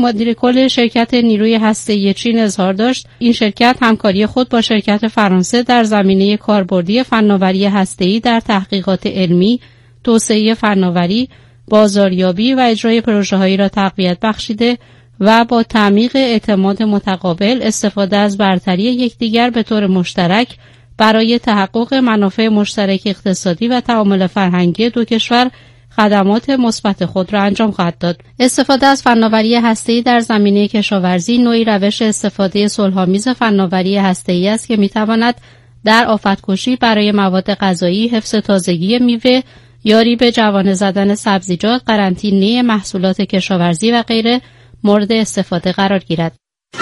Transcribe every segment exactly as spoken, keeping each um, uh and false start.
مدیر کل شرکت نیروی هسته‌ای چین اظهار داشت این شرکت همکاری خود با شرکت فرانسه در زمینه کاربردی فناوری هسته‌ای در تحقیقات علمی، توسعه فناوری، بازاریابی و اجرای پروژه‌هایی را تقویت بخشیده و با تعمیق اعتماد متقابل، استفاده از برتری یکدیگر به طور مشترک برای تحقق منافع مشترک اقتصادی و تعامل فرهنگی دو کشور خدمات مثبت خود را انجام خواهد داد. استفاده از فناوری هسته‌ای در زمینه کشاورزی نوعی روش استفاده صلح‌آمیز فناوری هسته‌ای است که می‌تواند در آفت‌کشی برای مواد غذایی، حفظ تازگی میوه، یاری به جوانه زدن سبزیجات، قرنطینه محصولات کشاورزی و غیره مورد استفاده قرار گیرد.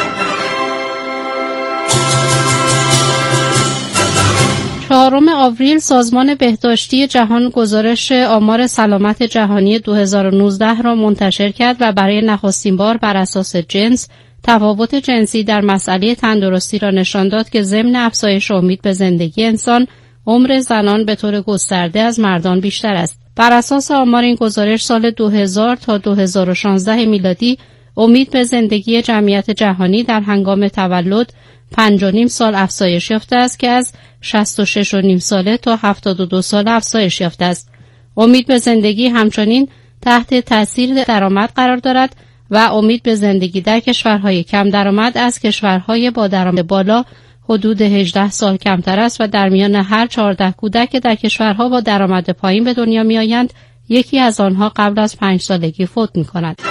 چهارم آوریل سازمان بهداشتی جهان گزارش آمار سلامت جهانی دو هزار و نوزده را منتشر کرد و برای نخستین بار بر اساس جنس تفاوت جنسی در مسئله تندرستی را نشان داد که ضمن افزایش امید به زندگی انسان، عمر زنان به طور گسترده از مردان بیشتر است. بر اساس آمار این گزارش سال دو هزار تا دو هزار و شانزده میلادی امید به زندگی جمعیت جهانی در هنگام تولد پنج و نیم سال افزایش یافته است که از شصت و شش و نیم ساله تا هفتاد و دو ساله افزایش یافته است. امید به زندگی همچنین تحت تاثیر درآمد قرار دارد و امید به زندگی در کشورهای کم درآمد از کشورهای با درآمد بالا حدود هجده سال کمتر است و در میان هر چهارده کودک که در کشورها با درآمد پایین به دنیا میآیند، یکی از آنها قبل از پنج سالگی فوت می‌کند.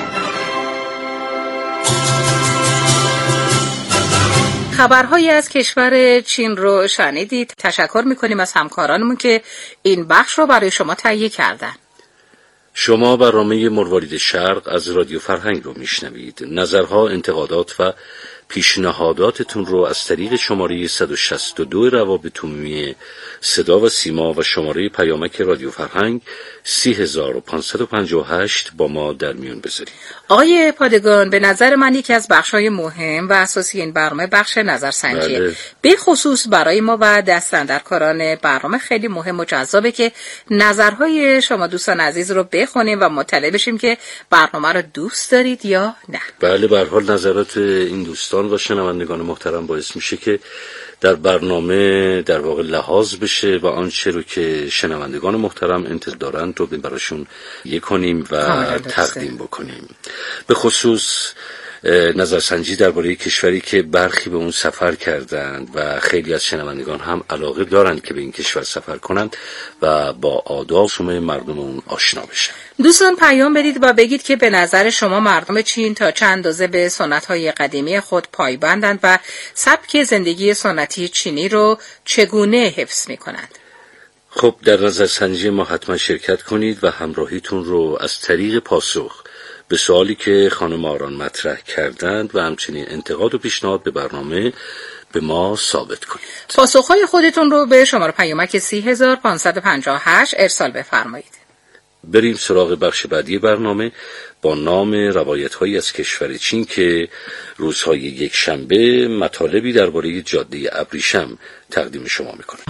خبرهایی از کشور چین رو شنیدید. تشکر میکنیم از همکارانمون که این بخش رو برای شما تهیه کردن. شما برنامه مروارید شرق از رادیو فرهنگ رو میشنوید. نظرها، انتقادات و پیشنهاداتتون رو از طریق شماره صد و شصت و دو روابط عمومی صدا و سیما و شماره پیامک رادیو فرهنگ سی هزار و پانصد و پنجاه و هشت با ما در میون بذارید. آقای پادگان، به نظر من یکی از بخش‌های مهم و اساسی این برنامه بخش نظرسنجیه. بله. به خصوص برای ما و دستاندرکاران برنامه خیلی مهم و جذابه که نظرهای شما دوستان عزیز رو بخونیم و مطلع بشیم که برنامه رو دوست دارید یا نه. بله، به هر حال نظرات این دوستان و شنوندگان محترم باعث میشه که در برنامه در واقع لحاظ بشه و آنچه رو که شنوندگان محترم انتظار دارند رو براشون یک کنیم و تقدیم بکنیم. به خصوص نظرسنجی درباره کشوری که برخی به اون سفر کردند و خیلی از شنوندگان هم علاقه دارند که به این کشور سفر کنند و با آداب مردم اون آشنا بشن. دوستان پیام بدید و بگید که به نظر شما مردم چین تا چند اندازه به سنت‌های قدیمی خود پایبندند و سبک زندگی سنتی چینی رو چگونه حفظ می‌کنند؟ خب در نظرسنجی ما حتما شرکت کنید و همراهیتون رو از طریق پاسخ به سوالی که خانم آران مطرح کردند و همچنین انتقاد و پیشنهاد به برنامه به ما ثابت کنید. پاسخهای خودتون رو به شماره پیامک سی هزار و پانصد و پنجاه و هشت ارسال بفرمایید. بریم سراغ بخش بعدی برنامه با نام روایت‌هایی از کشور چین که روزهای یک شنبه مطالبی درباره جاده ابریشم تقدیم شما می‌کنه.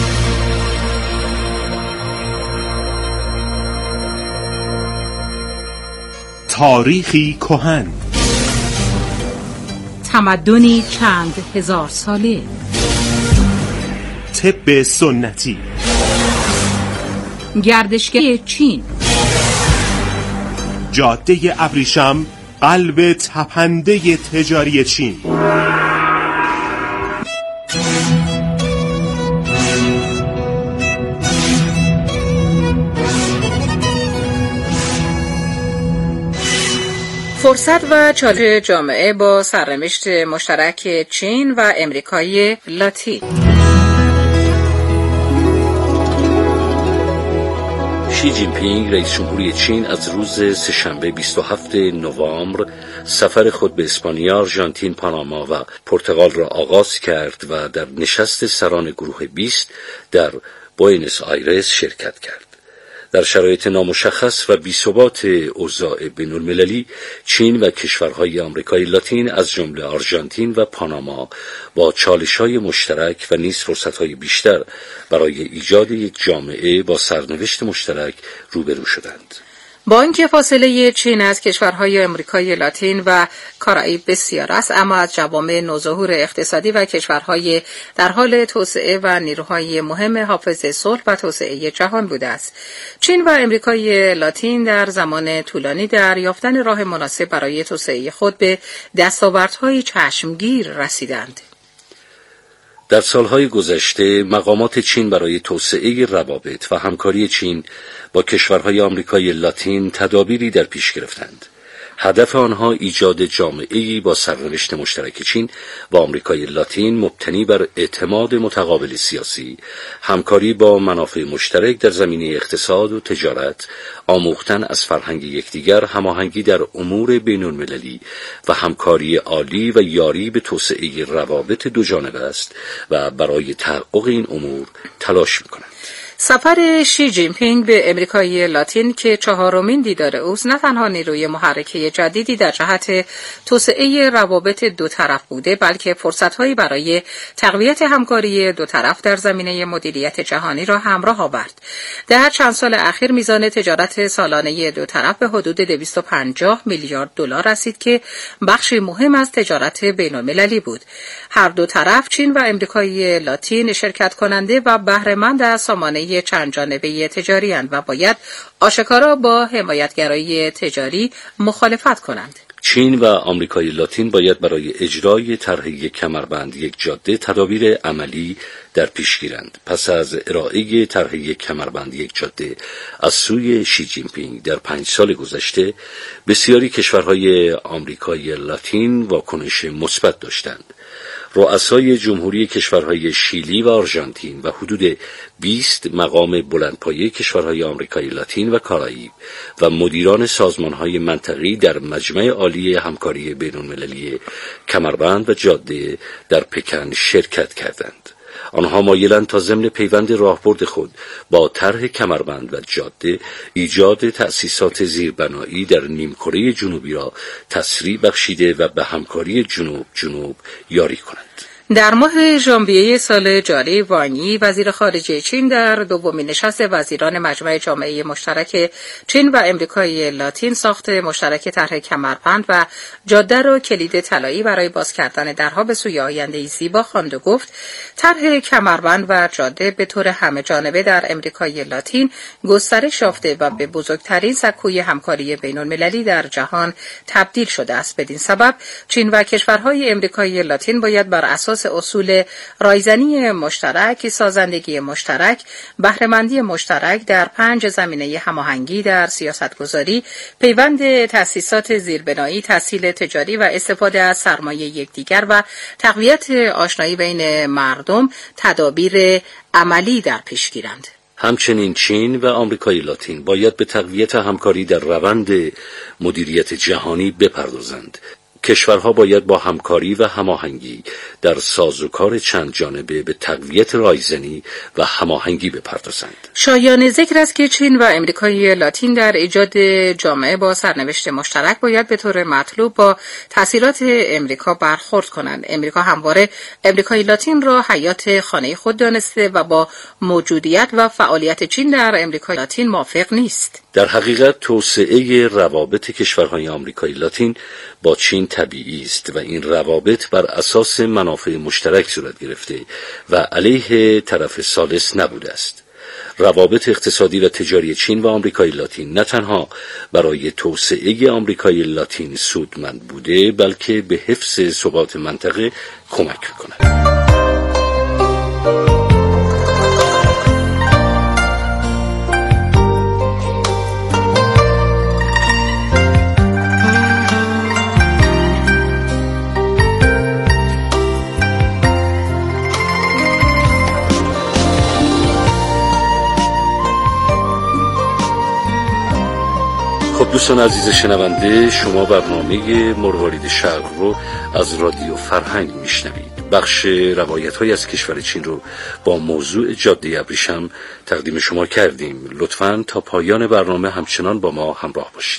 تاریخی کهن، تمدنی چند هزار ساله، طب سنتی، گردشگری چین، جاده ابریشم، قلب تپنده تجاری چین. فرصت و چالش جامعه با سرنوشت مشترک چین و امریکای لاتین. شی جین پینگ رئیس جمهوری چین از روز سه‌شنبه بیست و هفتم نوامبر سفر خود به اسپانیا، آرژانتین، پاناما و پرتغال را آغاز کرد و در نشست سران گروه بیست در بوئنوس آیرس شرکت کرد. در شرایط نامشخص و بی‌ثبات اوضاع بین‌المللی، چین و کشورهای آمریکای لاتین از جمله آرژانتین و پاناما با چالش‌های مشترک و نیز فرصت‌های بیشتر برای ایجاد یک جامعه با سرنوشت مشترک روبرو شدند. با اینکه فاصله چین از کشورهای آمریکای لاتین و کارائیب بسیار است، اما از جوامع نوظهور اقتصادی و کشورهای در حال توسعه و نیروهای مهم حافظ صلح و توسعه جهان بوده است. چین و آمریکای لاتین در زمان طولانی در یافتن راه مناسب برای توسعه خود به دستاوردهای چشمگیر رسیدند. در سالهای گذشته مقامات چین برای توسعه روابط و همکاری چین با کشورهای آمریکای لاتین تدابیری در پیش گرفتند. هدف آنها ایجاد جامعه‌ای با سرنوشت مشترک چین و آمریکای لاتین مبتنی بر اعتماد متقابل سیاسی، همکاری با منافع مشترک در زمینه اقتصاد و تجارت، آموختن از فرهنگ یکدیگر، هماهنگی در امور بین‌المللی و همکاری عالی و یاری به توسعه روابط دو جانبه است و برای تحقق این امور تلاش می‌کنند. سفر شی جین پینگ به امریکای لاتین که چهارمین دیدار اوست، نه تنها نیروی محرکه جدیدی در جهت توسعه روابط دو طرف بوده، بلکه فرصت‌هایی برای تقویت همکاری دو طرف در زمینه مدیریت جهانی را همراه آورد. در چند سال اخیر میزان تجارت سالانه دو طرف به حدود دویست و پنجاه میلیارد دلار رسید که بخشی مهم از تجارت بین‌المللی بود. هر دو طرف، چین و امریکای لاتین، شرکت کننده و بهره‌مند از سامانه چند جانبه تجاری اند و باید آشکارا با حمایتگرایی تجاری مخالفت کنند. چین و آمریکای لاتین باید برای اجرای طرح یک کمربند یک جاده تدابیر عملی در پیش گیرند. پس از ارائه طرح یک کمربند یک جاده از سوی شی جین پینگ در پنج سال گذشته، بسیاری کشورهای آمریکای لاتین واکنش مثبت داشتند. رؤسای جمهوری کشورهای شیلی و آرژانتین و حدود بیست مقام بلندپایه کشورهای آمریکای لاتین و کارائیب و مدیران سازمانهای منطقی در مجمع عالی همکاری بین‌المللی کمربند و جاده در پکن شرکت کردند. آنها مایلند تا ضمن پیوند راهبرد خود با طرح کمربند و جاده ایجاد تأسیسات زیربنایی در نیمکره جنوبی را تسریع بخشیده و به همکاری جنوب جنوب یاری کنند. در ماه ژانویه سال جاری، وانگ یی وزیر خارجه چین در دومین نشست وزیران مجمع جامعه مشترک چین و امریکای لاتین ساخت مشترک طرح کمربند و جاده را کلید طلایی برای باز کردن درها به سوی آینده‌ای زیبا خواند و گفت طرح کمربند و جاده به طور همه جانبه در امریکای لاتین گسترش یافته و به بزرگترین سکوی همکاری بین‌المللی در جهان تبدیل شده است. بدین سبب چین و کشورهای امریکای لاتین باید بر اساس اصول رایزنی مشترک، سازندگی مشترک، بهره‌مندی مشترک در پنج زمینه هماهنگی در سیاستگذاری، پیوند تأسیسات زیربنایی، تسهیل تجاری و استفاده از سرمایه یکدیگر و تقویت آشنایی بین مردم تدابیر عملی در پیش گیرند. همچنین چین و آمریکای لاتین باید به تقویت همکاری در روند مدیریت جهانی بپردازند. کشورها باید با همکاری و هماهنگی در سازوکار چند جانبه به تقویت رایزنی و هماهنگی بپردازند. شایان ذکر است که چین و امریکای لاتین در ایجاد جامعه با سرنوشت مشترک باید به طور مطلوب با تأثیرات امریکا برخورد کنند. امریکا همواره امریکای لاتین را حیات خانه خود دانسته و با موجودیت و فعالیت چین در امریکای لاتین موافق نیست. در حقیقت توسعه روابط کشورهای آمریکای لاتین با چین طبیعی است و این روابط بر اساس منافع مشترک صورت گرفته و علیه طرف ثالث نبوده است. روابط اقتصادی و تجاری چین و آمریکای لاتین نه تنها برای توسعه آمریکای لاتین سودمند بوده، بلکه به حفظ ثبات منطقه کمک می‌کند. خب دوستان عزیز شنونده، شما برنامه مروارید شرق رو از رادیو فرهنگ میشنوید. بخش روایت‌های از کشور چین رو با موضوع جاده ابریشم تقدیم شما کردیم. لطفاً تا پایان برنامه همچنان با ما همراه باشید.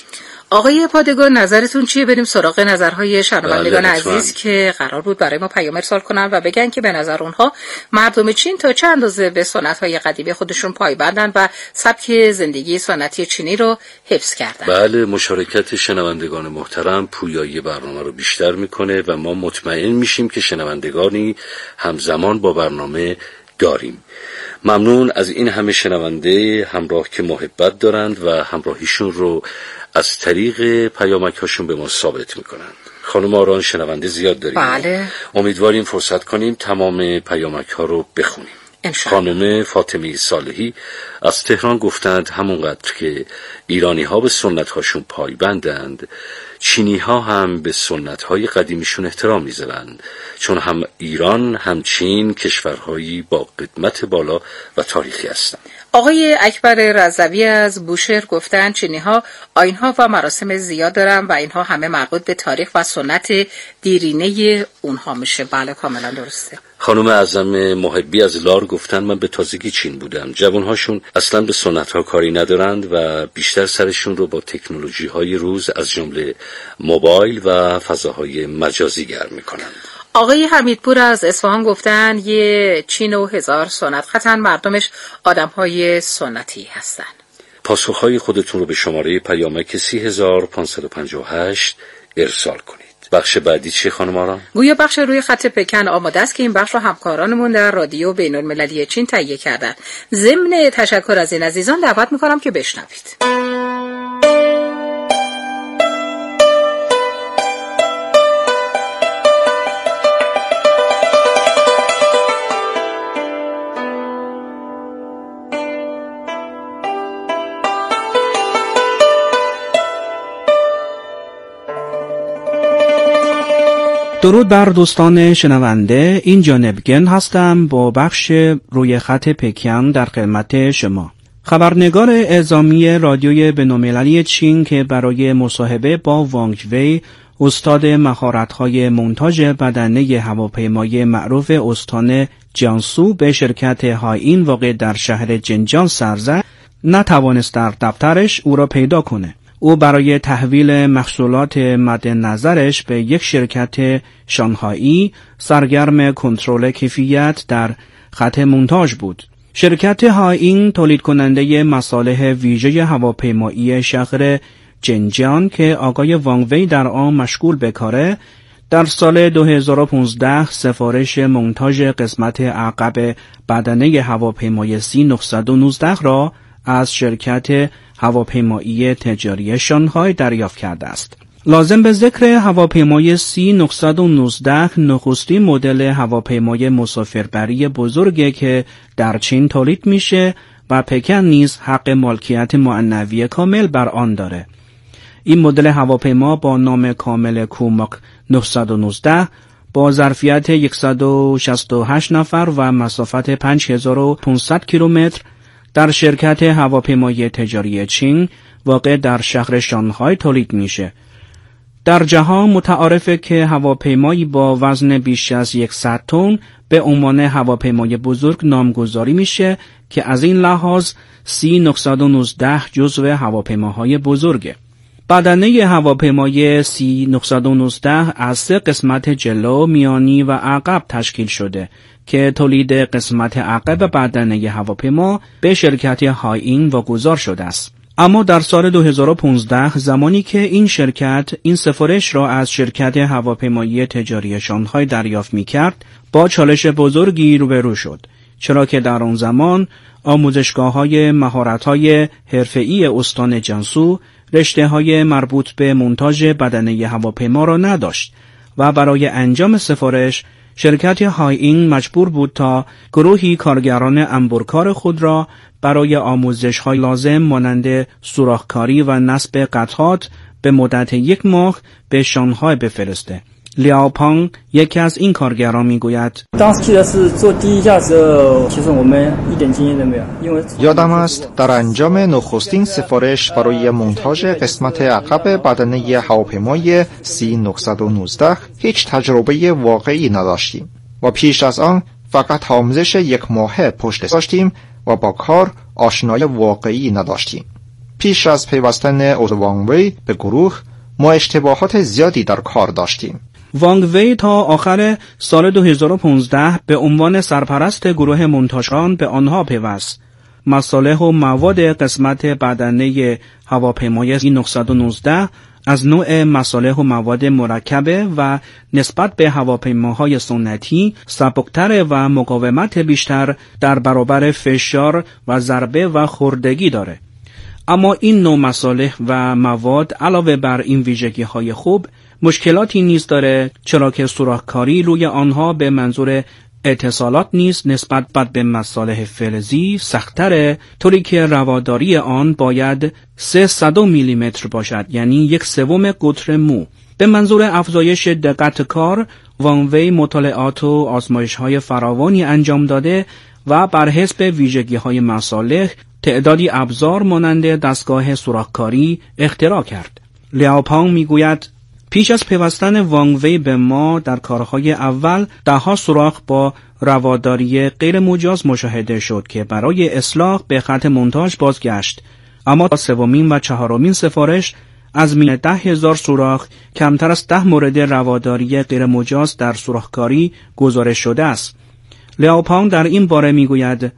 آقای پادگان نظرتون چیه؟ بریم سراغ نظرهای شنوندگان عزیز که قرار بود برای ما پیام ارسال کنن و بگن که به نظر اونها مردم چین تا چه اندازه به سنت‌های قدیمی خودشون پایبندن و سبک زندگی سنتی چینی رو حفظ کردن. بله، مشارکت شنوندگان محترم پویایی برنامه رو بیشتر میکنه و ما مطمئن میشیم که شنوندگانی همزمان با برنامه داریم. ممنون از این همه شنونده همراه که محبت دارند و همراهیشون رو از طریق پیامک هاشون به ما ثابت میکنند. خانم آران شنونده زیاد داریم. بله. امیدواریم فرصت کنیم تمام پیامک ها رو بخونیم. خانم فاطمه صالحی از تهران گفتند همونقدر که ایرانی ها به سنت هاشون پایبندند، چینی ها هم به سنت های قدیمیشون احترام میذارند، چون هم ایران هم چین کشورهایی با قدمت بالا و تاریخی هستند. آقای اکبر رضوی از بوشهر گفتند چینی ها آیین ها و مراسم زیاد دارن و اینها همه مربوط به تاریخ و سنت دیرینه اونها میشه. بله کاملا درسته. خانم اعظم محبی از لار گفتن من به تازگی چین بودم. جوانهاشون اصلا به سنت ها کاری ندارند و بیشتر سرشون رو با تکنولوژی های روز از جمله موبایل و فضاهای مجازی گرم میکنند. آقای حمیدپور از اصفهان گفتن یه چین و هزار سنت خطن، مردمش آدمهای سنتی هستن. پاسخهای خودتون رو به شماره پیامک سی هزار پانصد و پنجاه و هشت ارسال کنید. بخش بعدی چیه خانم آرام؟ گویا بخش روی خط پکن آماده است که این بخش رو همکارانمون در رادیو بین المللی چین تهیه کردن. ضمن تشکر از این عزیزان دعوت میکنم که بشنوید. درود بر دوستان شنونده، این جانبگن هستم با بخش روی خط پکن در خدمت شما. خبرنگار اعزامی رادیوی بین‌المللی چین که برای مصاحبه با وانگ وی استاد مهارت‌های مونتاژ بدنه هواپیمای معروف استان جیانسو به شرکت هایین واقع در شهر جنجان سر زد، نتوانست در دفترش او را پیدا کنه. او برای تحویل محصولات مد نظرش به یک شرکت شانگهایی سرگرم کنترل کیفیت در خط مونتاژ بود. شرکت هایین تولید کننده مصالح ویژه هواپیمایی شهر جنجان که آقای وانگ وی در آن مشغول به کاره، در سال دو هزار و پانزده سفارش مونتاژ قسمت عقب بدنه هواپیمای سی نهصد و نوزده را از شرکت هواپیمایی تجاری شانگهای دریافت کرده است. لازم به ذکر هواپیمای سی نهصد و نوزده نخستین مدل هواپیمای مسافربری بزرگی که در چین تولید میشه و پکن نیز حق مالکیت معنوی کامل بر آن داره. این مدل هواپیما با نام کامل کوماک نهصد و نوزده با ظرفیت صد و شصت و هشت نفر و مسافت پنج هزار و پانصد کیلومتر در شرکت هواپیمای تجاری چین واقع در شهر شانگهای تولید میشه. در جهان متعارفه که هواپیمایی با وزن بیش از صد تن به عنوان هواپیمای بزرگ نامگذاری میشه که از این لحاظ سی نهصد و نوزده جزو هواپیماهای بزرگه. بدنه هواپیمای سی نهصد و نوزده از سه قسمت جلو، میانی و عقب تشکیل شده که تولید قسمت عقب بدنه هواپیما به شرکت هایین واگذار شده است. اما در سال دو هزار و پانزده زمانی که این شرکت این سفارش را از شرکت هواپیمایی تجاری شانگهای دریافت می‌کرد، با چالش بزرگی روبرو شد، چرا که در آن زمان آموزشگاه‌های مهارت‌های حرفه‌ای استان جیانسو رشته‌های مربوط به مونتاژ بدنه هواپیما را نداشت و برای انجام سفارش شرکت هایین مجبور بود تا گروهی کارگران انبرکار خود را برای آموزش‌های لازم مانند سوراخ‌کاری و نصب قطعات به مدت یک ماه به شانگهای بفرسته. لیاو پانگ یکی از این کارگران میگوید یادم است در انجام نخستین سفارش برای مونتاژ قسمت عقب بدنه هواپیمای سی نهصد و نوزده هیچ تجربه واقعی نداشتیم و پیش از آن فقط آموزش یک ماهه پشت داشتیم و با کار آشنایی واقعی نداشتیم. پیش از پیوستن او وانگ وی به گروه ما اشتباهات زیادی در کار داشتیم. وانگ وی تا آخر سال دو هزار و پانزده به عنوان سرپرست گروه منتاشان به آنها پیوست. مصالح و مواد قسمت بدنه هواپیمای سی نهصد و نوزده از نوع مصالح و مواد مرکبه و نسبت به هواپیماهای سنتی سبکتر و مقاومت بیشتر در برابر فشار و ضربه و خوردگی داره. اما این نوع مصالح و مواد علاوه بر این ویژگی های خوب مشکلاتی نیز داره، چرا که سوراخ‌کاری روی آنها به منظور اتصالات نیز نسبت به مصالح فلزی سخت‌تره، طوری که رواداری آن باید سیصد میلیمتر باشد، یعنی یک سوم قطر مو. به منظور افزایش دقت کار، وانگ وی مطالعات و آزمایش‌های فراوانی انجام داده و بر حسب ویژگی‌های مصالح تعدادی ابزار مانند دستگاه سوراخ‌کاری اختراع کرد. لیاوپانگ میگوید پیش از پیوستن وانگ وی به ما در کارهای اول دهها سوراخ با رواداری غیر مجاز مشاهده شد که برای اصلاح به خط مونتاژ بازگشت، اما تا سومین و چهارمین سفارش از میان ده هزار سوراخ کمتر از ده مورد رواداری غیر مجاز در سوراخ‌کاری گزارش شده است. لیاوپانگ در این باره میگوید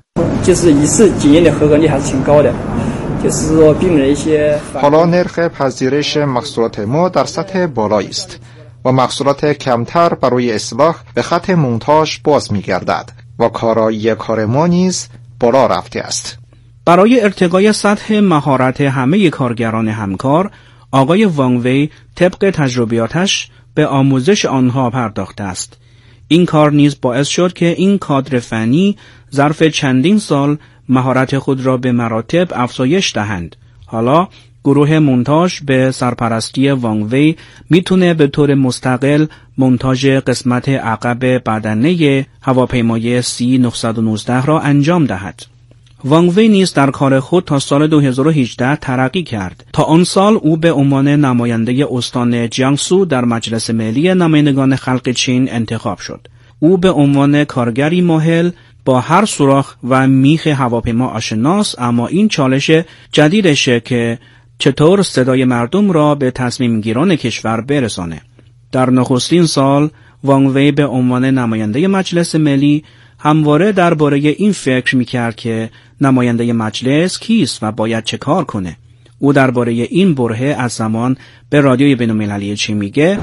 حالا نرخ پذیرش محصولات ما در سطح بالایی است و محصولات کمتر برای اصلاح به خط مونتاژ باز می‌گردد و کارایی کار ما نیز بالا رفته است. برای ارتقای سطح مهارت همه کارگران همکار، آقای وانگ وی طبق تجربیاتش به آموزش آنها پرداخته است. این کار نیز باعث شد که این کادر فنی ظرف چندین سال مهارت خود را به مراتب افزایش دهند. حالا گروه مونتاژ به سرپرستی وانگ وی میتونه به طور مستقل مونتاژ قسمت عقب بدنه هواپیمای سی نهصد و نوزده را انجام دهد. وانگ وی نیز در کار خود تا سال دو هزار و هجده ترقی کرد. تا آن سال او به عنوان نماینده استان جیانگسو در مجلس ملی نمایندگان خلق چین انتخاب شد. او به عنوان کارگری ماهر با هر سوراخ و میخ هواپیما آشناست، اما این چالش جدیدشه که چطور صدای مردم را به تصمیم گیران کشور برسانه. در نخستین سال وانگ وی به عنوان نماینده مجلس ملی همواره درباره این فکر میکرد که نماینده مجلس کیست و باید چه کار کنه. او درباره این برهه از زمان به رادیوی بین‌المللی چین میگه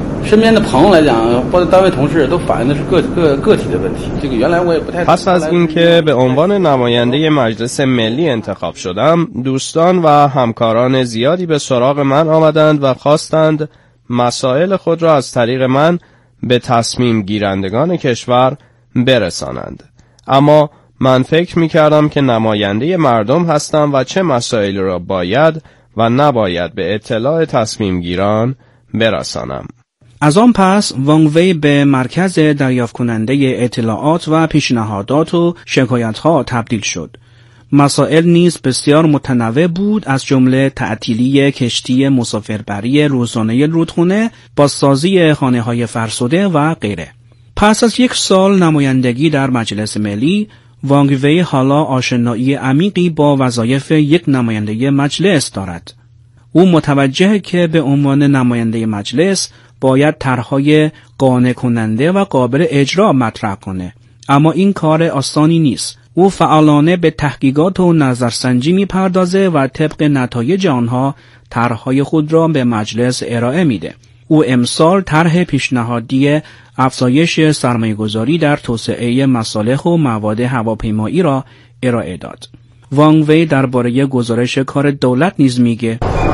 پس از اینکه به عنوان نماینده مجلس ملی انتخاب شدم، دوستان و همکاران زیادی به سراغ من آمدند و خواستند مسائل خود را از طریق من به تصمیم گیرندگان کشور برسانند. اما من فکر می‌کردم که نماینده مردم هستم و چه مسائلی را باید و نباید به اطلاع تصمیم گیران برسانم. از آن پس وانگ وی به مرکز دریافت کننده اطلاعات و پیشنهادات و شکایت‌ها تبدیل شد. مسائل نیز بسیار متنوع بود، از جمله تعطیلی کشتی مسافربری روزانه رودخانه، بازسازی خانه‌های فرسوده و غیره. پس از یک سال نمایندگی در مجلس ملی، وانگ وی حالا آشنایی عمیقی با وظایف یک نماینده مجلس دارد. او متوجه که به عنوان نماینده مجلس باید طرح‌های قانع کننده و قابل اجرا مطرح کنه، اما این کار آسانی نیست. او فعالانه به تحقیقات و نظرسنجی می‌پردازه و طبق نتایج آنها طرح‌های خود را به مجلس ارائه میده. او امسال طرح پیشنهادی افزایش سرمایه‌گذاری در توسعه مصالح و مواد هواپیمایی را ارائه داد. وانگ وی درباره گزارش کار دولت نیز میگه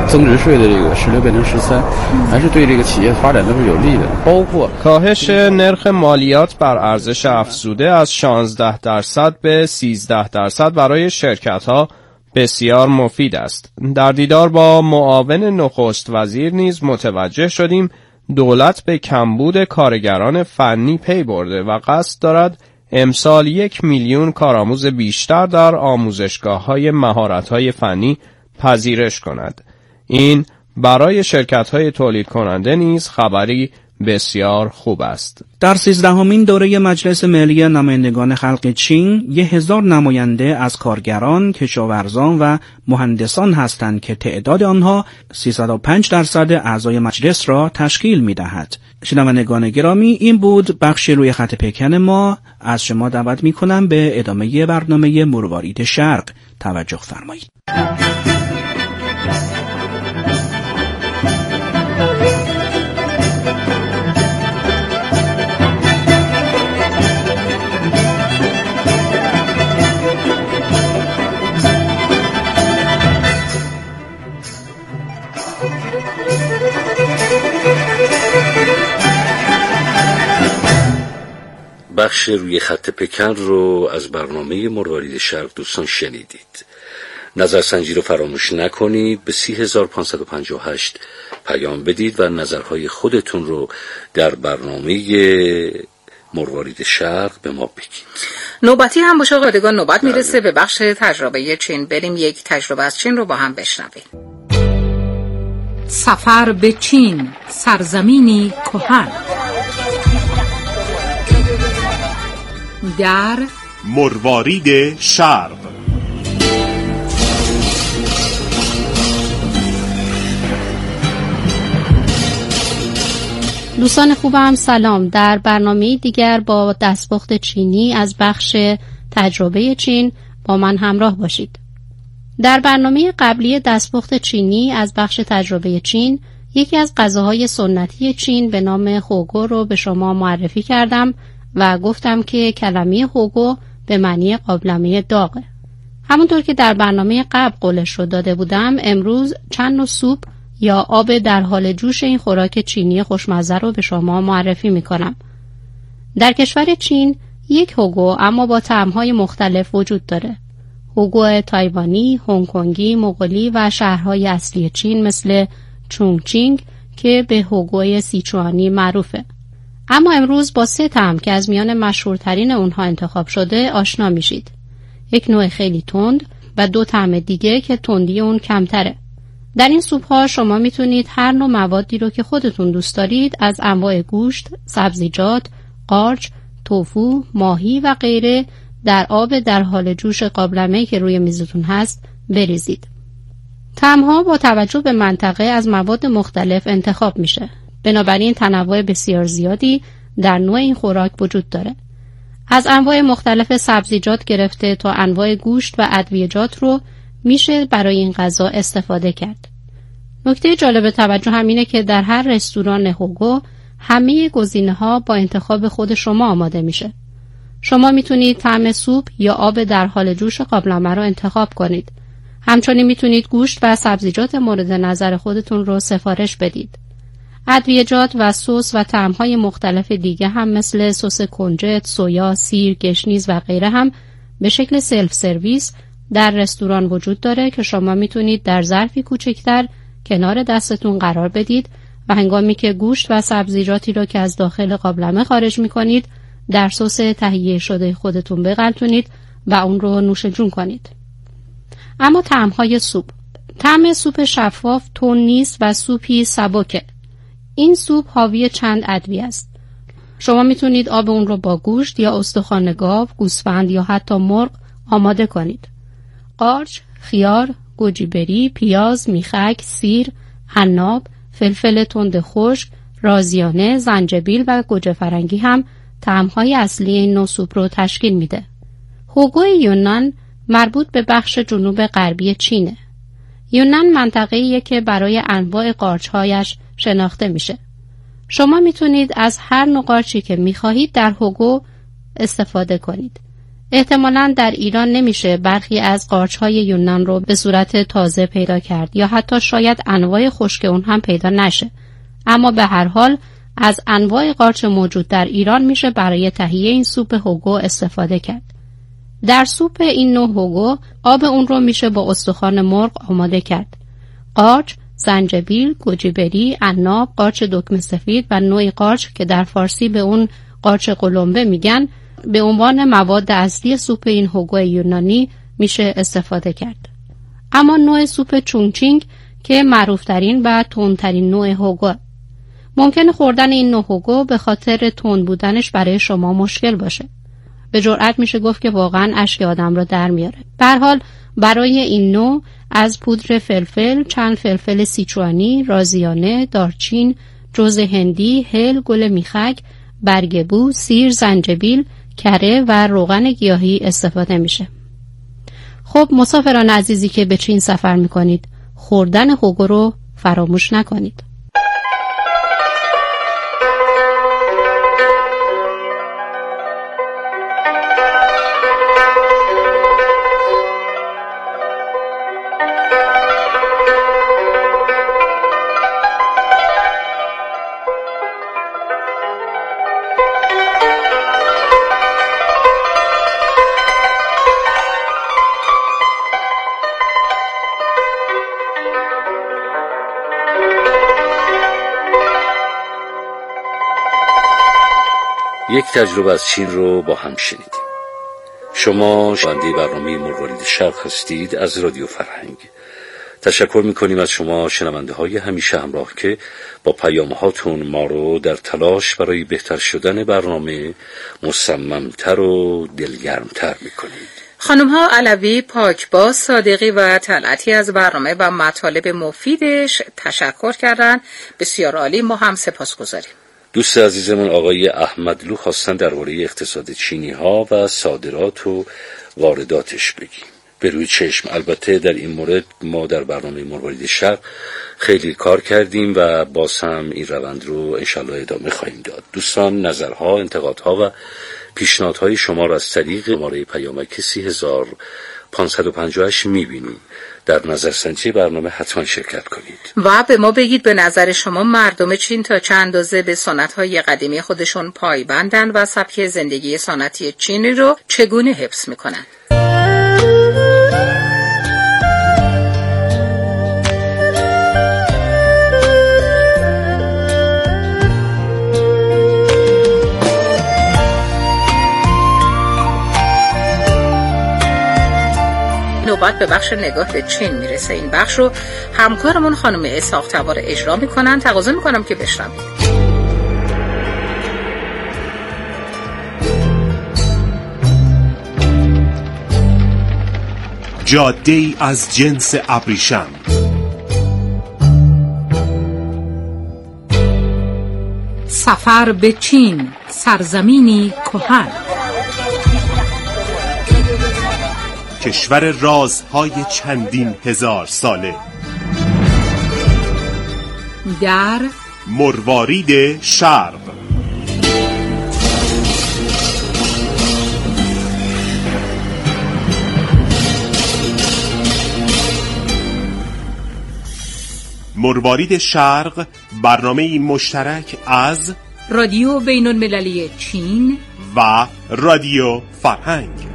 کاهش نرخ مالیات بر ارزش افزوده از شانزده درصد به سیزده درصد برای شرکت‌ها بسیار مفید است. در دیدار با معاون نخست وزیر نیز متوجه شدیم دولت به کمبود کارگران فنی پی برده و قصد دارد امسال یک میلیون کارآموز بیشتر در آموزشگاه‌های مهارت‌های فنی پذیرش کند. این برای شرکت‌های تولید کننده نیز خبری بسیار خوب است. در سیزدهمین دوره مجلس ملی نمایندگان خلق چین، یه هزار نماینده از کارگران، کشاورزان و مهندسان هستند که تعداد آنها سیصد و پنج درصد اعضای مجلس را تشکیل می دهد. شنوندگان گرامی، این بود بخش روی خط پکن ما. از شما دعوت می کنم به ادامه برنامه مروارید شرق توجه فرمایید. بخش روی خط پکن رو از برنامه مروارید شرق دوستان شنیدید. نظرسنجی رو فراموش نکنید، به سی هزار و پانصد و پنجاه و هشت پیام بدید و نظرهای خودتون رو در برنامه مروارید شرق به ما بگید. نوبتی هم باشه قادگان، نوبت میرسه به بخش تجربه چین. بریم یک تجربه از چین رو با هم بشنویم. سفر به چین، سرزمینی کهن. در مروارید شرق. دوستان خوبم سلام. در برنامه دیگر با دستپخت چینی از بخش تجربه چین با من همراه باشید. در برنامه قبلی دستپخت چینی از بخش تجربه چین، یکی از غذاهای سنتی چین به نام هوگو رو به شما معرفی کردم و گفتم که کلمه هوگو به معنی قابلمه داغه. همونطور که در برنامه قبل قولش رو داده بودم، امروز چند نوع سوپ یا آب در حال جوش این خوراک چینی خوشمزه رو به شما معرفی میکنم. در کشور چین یک هوگو اما با طعم‌های مختلف وجود داره. هوگو تایوانی، هنگ کنگی، مغولی و شهرهای اصلی چین مثل چونگچینگ که به هوگوی سیچوانی معروفه. اما امروز با سه طعم که از میان مشهورترین اونها انتخاب شده آشنا میشید. یک نوع خیلی تند و دو طعم دیگه که تندی اون کمتره. در این سوپ ها شما میتونید هر نوع موادی رو که خودتون دوست دارید از انواع گوشت، سبزیجات، قارچ، توفو، ماهی و غیره در آب در حال جوش قابلمه‌ای که روی میزتون هست بریزید. طعم‌ها با توجه به منطقه از مواد مختلف انتخاب میشه. بنابراین تنوع بسیار زیادی در نوع این خوراک وجود داره. از انواع مختلف سبزیجات گرفته تا انواع گوشت و ادویه‌جات رو میشه برای این غذا استفاده کرد. نکته جالب توجه هم اینه که در هر رستوران هوگو همه گزینه‌ها با انتخاب خود شما آماده میشه. شما میتونید طعم سوپ یا آب در حال جوش قابلمه رو انتخاب کنید. همچنین میتونید گوشت و سبزیجات مورد نظر خودتون رو سفارش بدید. ادویه‌جات و سس و طعم‌های مختلف دیگه هم مثل سس کنجد، سویا، سیر، گشنیز و غیره هم به شکل سلف سرویس در رستوران وجود داره که شما میتونید در ظرفی کوچکتر کنار دستتون قرار بدید و هنگامی که گوشت و سبزیجاتی رو که از داخل قابلمه خارج میکنید در سس تهیه شده خودتون بغلتونید و اون رو نوش جون کنید. اما طعم‌های سوپ. طعم سوپ شفاف تون نیست و سوپی سبکه. این سوپ حاوی چند ادویه است. شما میتونید آب اون رو با گوشت یا استخوان گاو، گوسفند یا حتی مرغ آماده کنید. قارچ، خیار، گوجیبری، پیاز، میخک، سیر، عناب، فلفل تند خشک، رازیانه، زنجبیل و گوجه فرنگی هم طعم‌های اصلی این نوع سوپ رو تشکیل میده. هوگو یونان مربوط به بخش جنوب غربی چینه. یونان منطقه‌ایه که برای انواع قارچ‌هایش شناخته میشه. شما میتونید از هر نوع قارچی که میخواهید در هوگو استفاده کنید. احتمالاً در ایران نمیشه برخی از قارچ‌های یونان رو به صورت تازه پیدا کرد یا حتی شاید انواع خشک اون هم پیدا نشه. اما به هر حال از انواع قارچ موجود در ایران میشه برای تهیه این سوپ هوگو استفاده کرد. در سوپ این نوع هوگو آب اون رو میشه با استخوان مرغ آماده کرد. قارچ، زنجبیل، گوجیبری، عناب، قارچ دکمه سفید و نوعی قارچ که در فارسی به اون قارچ قلمبه میگن به عنوان مواد اصلی سوپ این هوگو یونانی میشه استفاده کرد. اما نوع سوپ چونگچینگ که معروفترین و تندترین نوع هوگو. ممکنه خوردن این نوع هوگو به خاطر تند بودنش برای شما مشکل باشه. به جرئت میشه گفت که واقعا اشک آدم رو در میاره. به هر حال برای این نوع از پودر فلفل، چند فلفل سیچوانی، رازیانه، دارچین، جوز هندی، هل، گل میخک، برگ بو، سیر، زنجبیل، کره و روغن گیاهی استفاده میشه. خب مسافران عزیزی که به چین سفر میکنید، خوردن هوگو رو فراموش نکنید. یک تجربه از چین رو با هم شنیدیم. شما شنونده برنامه مروارید شرق هستید از رادیو فرهنگ. تشکر میکنیم از شما شنونده های همیشه همراه که با پیام هاتون ما رو در تلاش برای بهتر شدن برنامه مصممتر و دلگرمتر میکنید. خانم ها علوی، پاکباز، صادقی و طلعتی از برنامه و مطالب مفیدش تشکر کردن. بسیار عالی، ما هم سپاسگزاریم. دوست عزیزمون آقای احمدلو خواستن درباره اقتصاد چینی ها و صادرات و وارداتش بگیم. به روی چشم. البته در این مورد ما در برنامه مروارید شرق خیلی کار کردیم و باز هم این روند رو انشالله ادامه خواهیم داد. دوستان نظرها، انتقادها و پیشنهادهای شما را از طریق شماره پیامک سی هزار پانصد و پنجاه و هشت میبینیم. در نظرسنجی برنامه حتما شرکت کنید و به ما بگید به نظر شما مردم چین تا چند اندازه به سنت‌های قدیمی خودشون پایبندن و سبک زندگی سنتی چینی رو چگونه حفظ میکنن. نوبت به بخش نگاه به چین میرسه. این بخش رو همکارمون خانم اسحاق تبار اجرا میکنن. تقاضا میکنم که بشنوید. جاده‌ای از جنس ابریشم، سفر به چین، سرزمینی کهن، کشور رازهای چندین هزار ساله، در مروارید شرق. مروارید شرق برنامه‌ای مشترک از رادیو بین المللی چین و رادیو فرهنگ.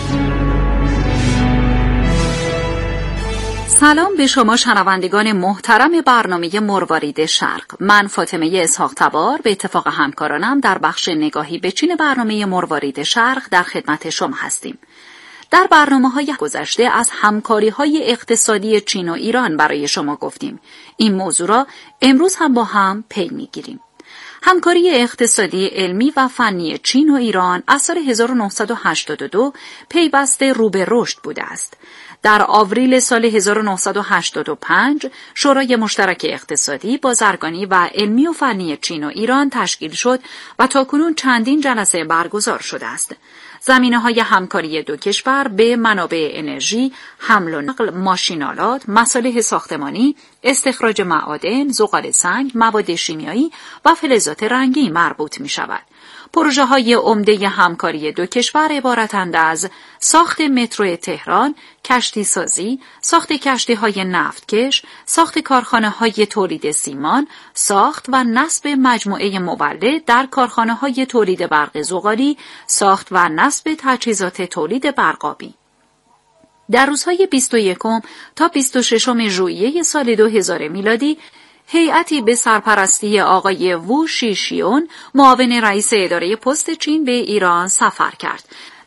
سلام به شما شنوندگان محترم برنامه مروارید شرق. من فاطمه اسحاق تبار به اتفاق همکارانم در بخش نگاهی به چین برنامه مروارید شرق در خدمت شما هستیم. در برنامه‌های گذشته از همکاری‌های اقتصادی چین و ایران برای شما گفتیم. این موضوع را امروز هم با هم پی می‌گیریم. همکاری اقتصادی علمی و فنی چین و ایران از سال هزار و نهصد و هشتاد و دو پیوسته رو به رشد بوده است. در آوریل سال هزار و نهصد و هشتاد و پنج شورای مشترک اقتصادی، بازرگانی و علمی و فنی چین و ایران تشکیل شد و تاکنون چندین جلسه برگزار شده است. زمینه‌های همکاری دو کشور به منابع انرژی، حمل و نقل ماشین‌آلات، مصالح ساختمانی، استخراج معادن، زغال سنگ، مواد شیمیایی و فلزات رنگی مربوط می‌شود. پروژه‌های عمده همکاری دو کشور عبارتند از ساخت مترو تهران، کشتی سازی، ساخت کشتی‌های نفتکش، ساخت کارخانه‌های تولید سیمان، ساخت و نصب مجموعه مولد در کارخانه‌های تولید برق زغالی، ساخت و نصب تجهیزات تولید برقابی. در روزهای بیست و یکم تا بیست و ششم ژوئیه سال دو هزار میلادی هیئتی به سرپرستی آقای وو شیشیون، معاون رئیس اداره پست چین، به ایران سفر کرد.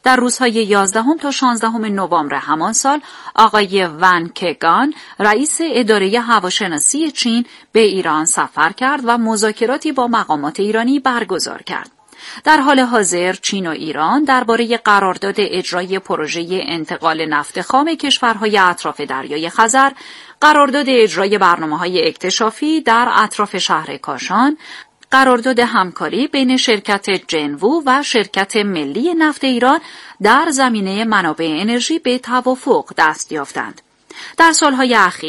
در روزهای یازدهم تا شانزدهم نوامبر همان سال آقای ون کگان رئیس اداره هواشناسی چین به ایران سفر کرد و مذاکراتی با مقامات ایرانی برگزار کرد. در حال حاضر چین و ایران درباره قرارداد اجرای پروژه انتقال نفت خام کشورهای اطراف دریای خزر، قرارداد اجرای برنامه‌های اکتشافی در اطراف شهر کاشان، قرارداد همکاری بین شرکت جنوو و شرکت ملی نفت ایران در زمینه منابع انرژی به توافق دست یافتند. در سالهای اخیر